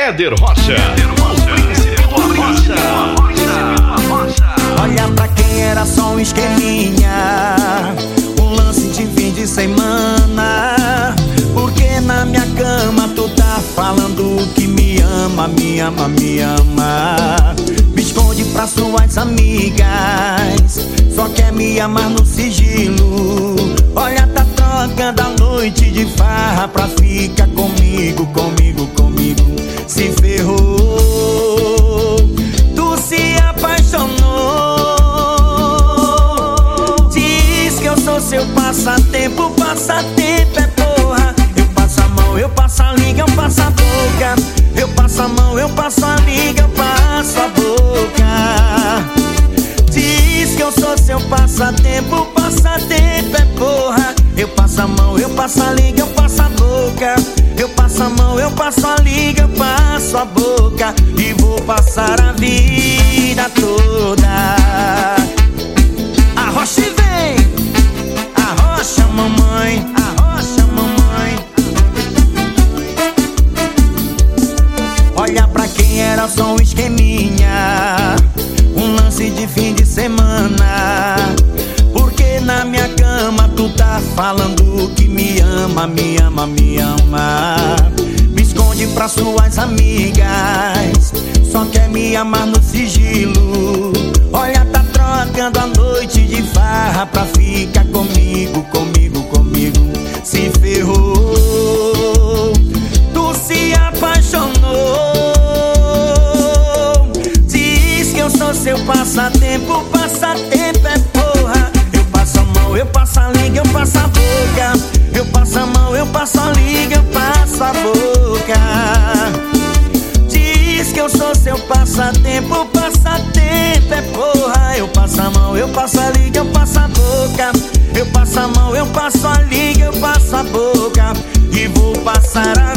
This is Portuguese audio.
Éder Rocha. Olha pra quem era só um esqueminha, um lance de fim de semana. Porque na minha cama tu tá falando que me ama, me ama, me ama. Me esconde pra suas amigas, só quer me amar no sigilo. Olha, tá trocando a noite de farra pra ficar comigo, comigo, comigo. Se ferrou, tu se apaixonou. Diz que eu sou seu passatempo, passatempo é porra. Eu passo a mão, eu passo a liga, eu passo a boca. Eu passo a mão, eu passo a liga, eu passo a boca. Diz que eu sou seu passatempo, passatempo é porra. Eu passo a mão, eu passo a liga, eu passo a boca. Eu passo a mão, eu passo a liga, eu passo a boca. E vou passar a vida toda. Arrocha e vem, arrocha mamãe, arrocha mamãe. Olha pra quem era só um esqueminha, um lance de fim de semana. Porque na minha cama tu tá falando que me ama, me ama, me ama. Me esconde pra suas amigas, só quer me amar no sigilo. Olha, tá trocando a noite de farra pra ficar comigo, comigo, comigo. Se ferrou, tu se apaixonou. Diz que eu sou seu passatempo, passatempo é porra. Eu passo a mão, eu passo a liga, eu passo a boca. Eu passo a mão, eu passo a liga, eu passo a boca. Diz que eu sou seu passatempo, passatempo é porra. Eu passo a mão, eu passo a liga, eu passo a boca. Eu passo a mão, eu passo a liga, eu passo a boca. E vou passar a